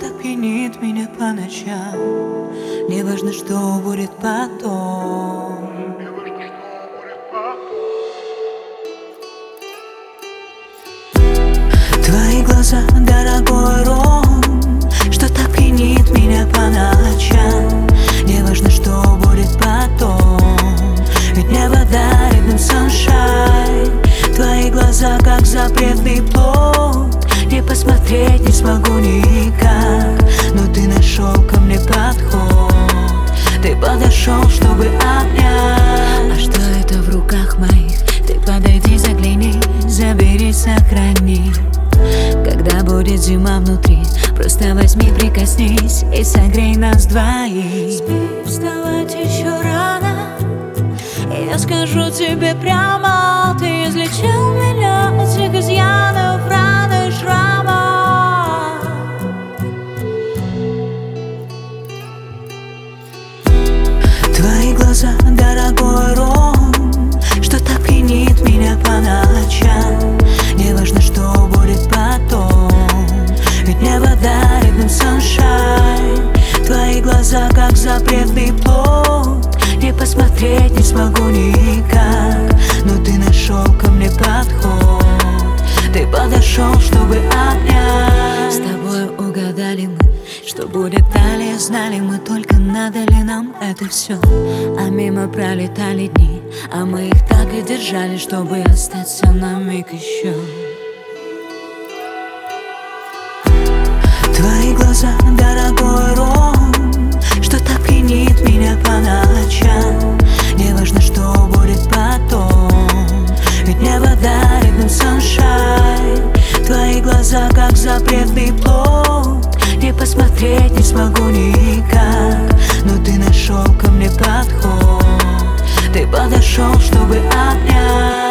так пьянит меня по ночам. Не важно, что будет потом. Твои глаза, дорогой ром, что так пьянит меня по ночам. Не важно, что будет потом, ведь небо дарит нам sunshine. Твои глаза, как запретный плод, не посмотреть не смогу никак. Но ты нашел ко мне подход, ты подошел, чтобы обнять. А что это в руках моих? Ты подойди, загляни, забери, сохрани. Когда будет зима внутри, просто возьми, прикоснись и согрей нас двоих. Спи, вставать еще рано, и я скажу тебе прямо: ты излечил меня от всех изъянов, ран и шрамов. Твои глаза, дорогой ром, что так пьянит меня по ночам. Не важно, что будет потом, ведь небо дарит нам sunshine. Твои глаза, как запретный плод, не посмотреть не смогу никак. Но ты нашел ко мне подход, ты подошел, чтобы обнять. С тобой угадали мы, что будет далее, знали мы, только надо ли нам это все. А мимо пролетали дни, а мы их так и держали, чтобы остаться на миг еще. Твои глаза, дорогой ром, что так пьянит меня по ночам. Не важно, что будет потом, ведь небо дарит нам sunshine. Твои глаза, как запретный плод, не посмотреть не смогу никак. Но ты нашел ко мне подход, ты подошел, чтобы обнять.